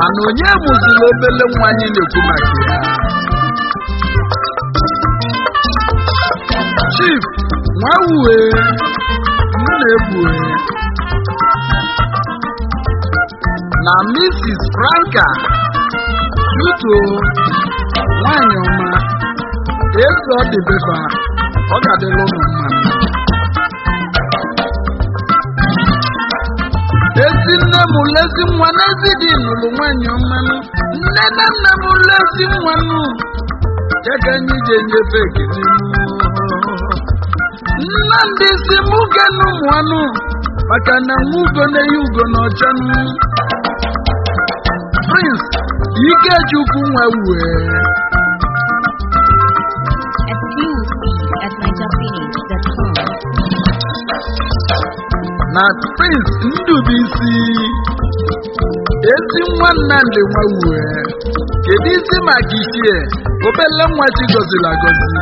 mana onye mụziri obele nwa anyị na-ekwu maka ya Chief Nwawue Nnaebue na Mrs. Franka Duto nwanyị ọma eze ọ dịbefa ọ ga-adịrị ụmụ mmadụ ezi nne m lezi nwa n'ezi dị nụrụ nwanyị ọmanụ nne na nna m lezi nwanụ ya ka anyị ji enyefe ekele nna ndị isi m genu mụanụ maka na nwa ugo na-eyi ugo na ọchanụ Prince Ikechukwu Nwawue na Prince Ndubuisi ezi nwa Nnamdi Nwawue kedu isi maka ichie obele nwa chi gọziri agọzi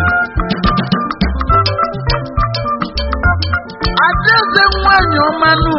Adaeze nwanyị ọmanụ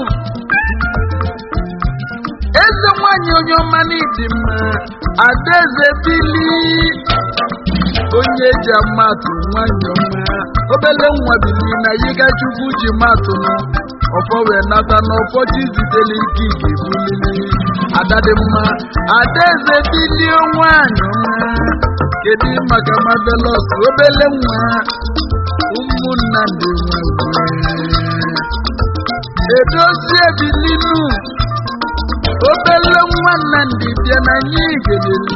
eze nwanyị onye ọma n'ịdị mma Adaeze Bili onye eji amatụ nwanyị ọma obele nwa Bili na Yigachukwu ji matụ ọfọ wee nata n'ọfọ chi zitere ike ige bulili ada dị mma Adaeze Bili nwanyị ọma kedu maka Marvelous obele nwa ụmụnna ndị Nwawue Edozie Bilinu obele nwa Nnamdi bịa na anyị igeleli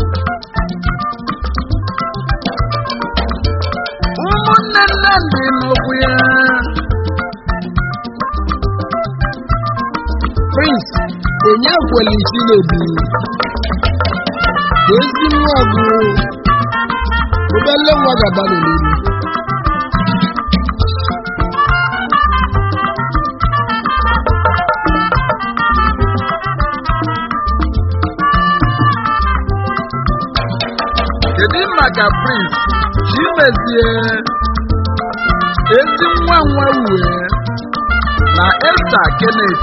ụmụnne Nnamdi n'okwu ya Prince Onyekweli Chinedu ezi nwa ọgụ obele nwa gaba n'olulu kedu maka Prince Chimezie ezi nwa Nwawue na Esther Kenneth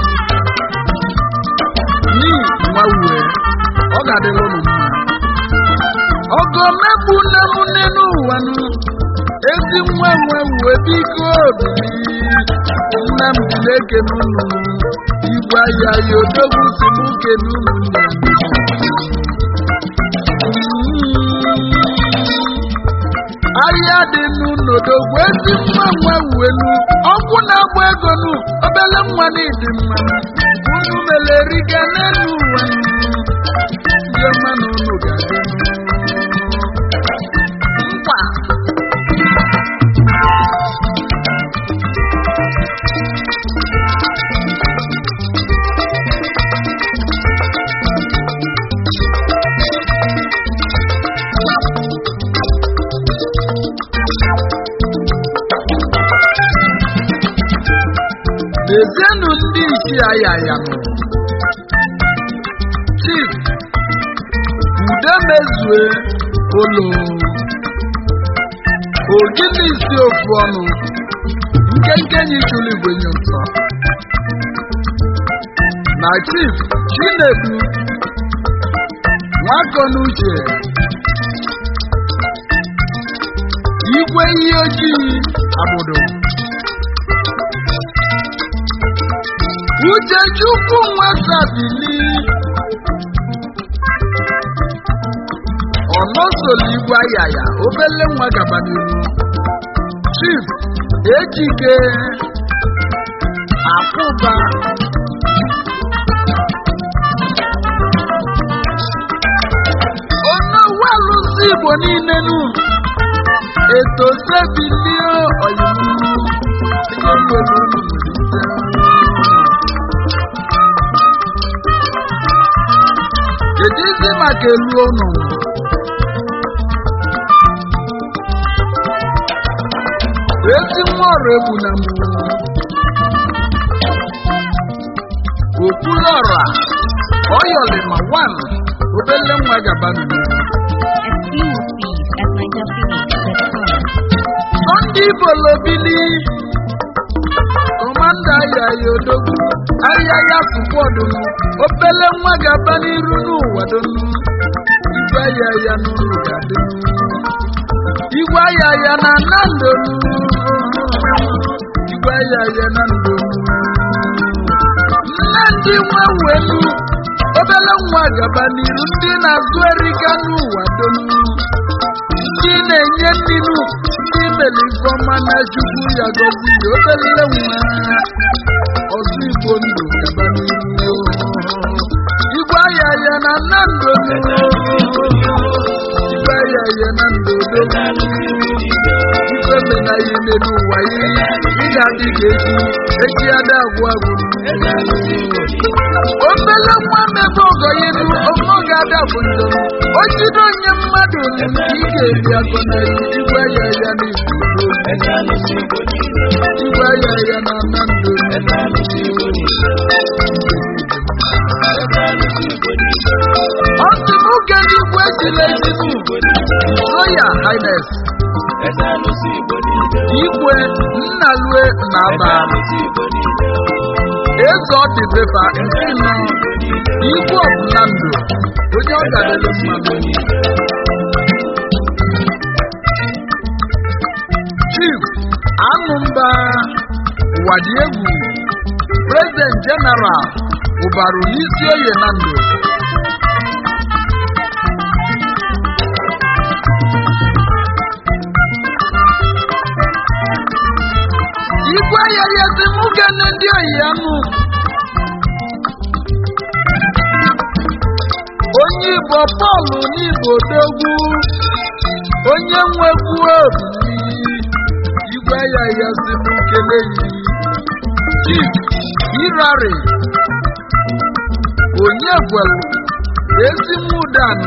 ni Nwawue ọ ga-adịrị ụmụ mma ọgọ mekpu nne m nne n'ụwa ezi nwa Nwawue biko obili nna m bileke n'ụlọ igwe ahịa ya odogwu si m uke n'ụmụnne ahịa dị n'ụlọdogwu ezi nwa Nwawue ọkwụ na-agba ego obele nwa n'ịdị mma unu meleriga n'elu ụwa ndị ọma na unu ga-adị nkwa ezienụ ndị isi ayaya Chief Udemezue Olo ogili isi ofu ọnụ nkenke nyitụlụ igwe nye ụtọ na Chief Chinedu Nwakonuche igwe ihe ojii Abodo Uchechukwu Nwasabili ọnọsoli igwe ayaya obele nwa gaba n'ihu Chief Ejike Akwụba ọnọwa alụsị Igbo niile etosebilio oyiwu ihe nwere kedu isi maka elu ụnụ ezi nwa ọrụ egwu na mbụ Okwuluọra Oyolima 1 obele nwa gaba Sunday Bolobili Amanda ya yodogu aya ya fụkwọdụ obele nwa ga-aba n'iru n'ụwa donu igwe ya n'ụlọ ga-adị igwe ya na nandonu igwe ya na ndonu nne ndị nwa welu obele nwa gaba n'iru ndị na-azụ erika n'ụwa donu ndị na-enye nninu ndị melifọma na chukwu ya gọzi ya obele nwa ọzọ igbo ndụ gaba n'iru igwe ya na nandonu igwe ya na ndodo ifeme na ihe n'ụwa ị ga-adị ga-eji ada agwụ obele nwa mebe ọgọ iru ọmọ ga-ada bụ njọ o jide onye mmadụ nke ị ga-ebi agọ na igwe ya n'izu igwe ya na ndụ ọ sị m oge n'igwe ejila ezigbo Royal Highness igwe nnalue na aba eze ọ dị befa nke nọ igwe ọbụla ndụ onye ọ gadere mmanụ Chief Anụmba Wadiegwu President General ụbarụ n'isi oye na ndụ igwe ya si mụ gane ndị oyi anụ onye Igbo Paul n'Igbo Odogwu onye nwegwu obi igwe ya si mụ kele yi Chief Irari onye gwelu ezi mụdanụ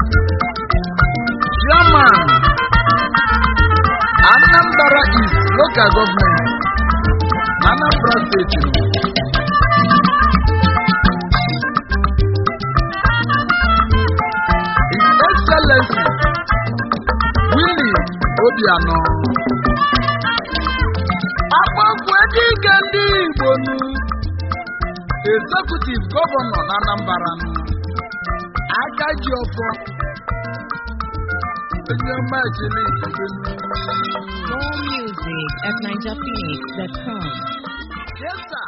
Chairman Anambra East Local Government Anambra State His Excellency Willie Obiano Agbakwe dike ndị Igbo Executive Governor na Anambra Agaji Ọfọ More music at NigerPhoenix.com. Yes, sir.